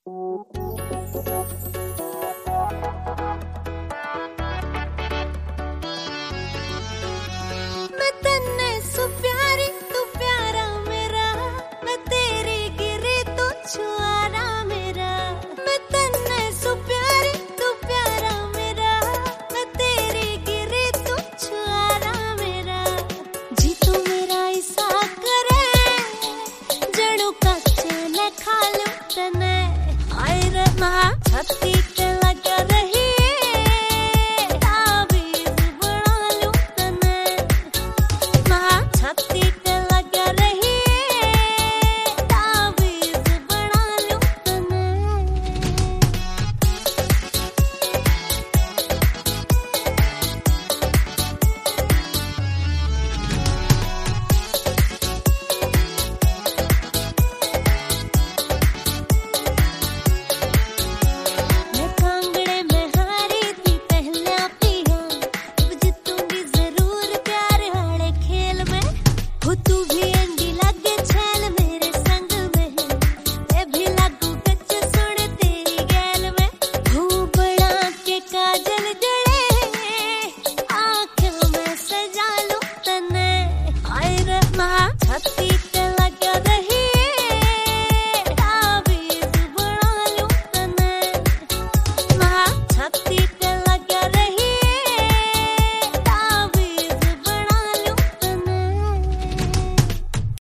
मैं तन्ने सु प्यारी तू प्यारा मेरा, मैं तेरी गिरी तू छुआरा मेरा। मैं तन्ने सु प्यारी तू प्यारा मेरा, मैं तेरी गिरी तू छुआरा मेरा। जी तू मेरा ऐसा करे जड़ू कच्चे न खा लूं तने। आए रे माँ छाती पे लग रही छाती